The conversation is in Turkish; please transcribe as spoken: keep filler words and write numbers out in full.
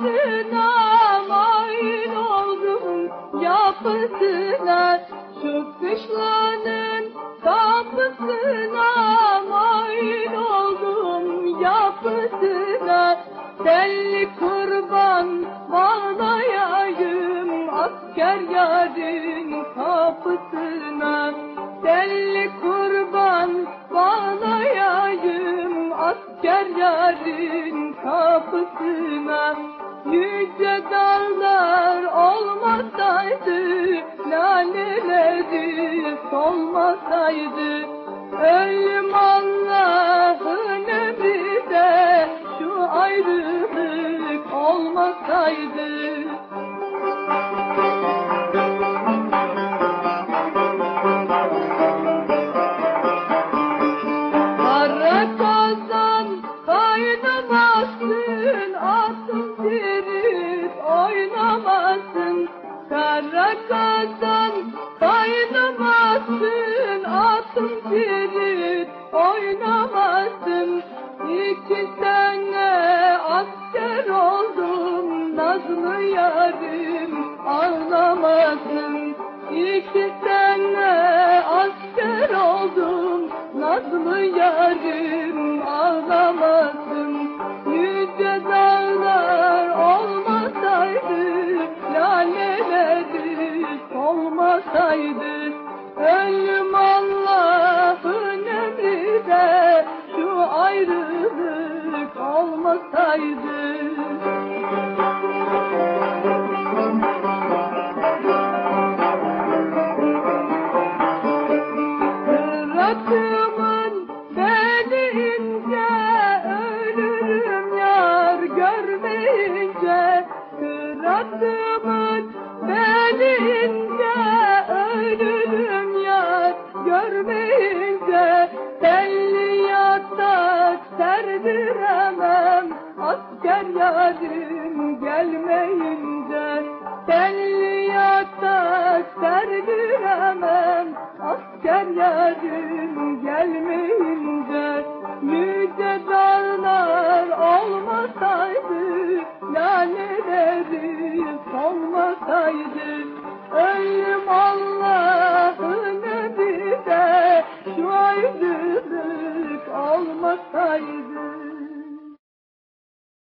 başına mail oldum yapısına, şu kışlanın kapısına mail oldum yapısına. Telli kurban bağlayayım asker yarın kapısına. Telli kurban bağlayayım asker yarın kapısına. Yüce dağlar olmasaydı, laleleri solmasaydı, ölüm Allah'ın emri de şu ayrılık olmasaydı. Kara kazan kaynamasın, atın tirip oynamasın. Kara kazan kaynamasın, atın tirip oynamasın. İki sene asker oldum, nazlı yarım ağlamasın. İki sene asker oldum, nazlı yarım ağlamasın. Yüce dağlar olmasaydı, laleleri solmasaydı, ölüm Allah'ın emri de şu ayrılık olmasaydı. Kıratımın belince ölürüm yar görmeyince. Kıratımın belince ölürüm yar görmeyince. Telli yatak serdiremem asker yarım gelmeyince. Telli yatak serdiremem asker yarım gelmeyince. Yüce dağlar olmasaydı, laleleri solmasaydı, ölüm Allah'ın emri de şu ayrılık olmasaydı.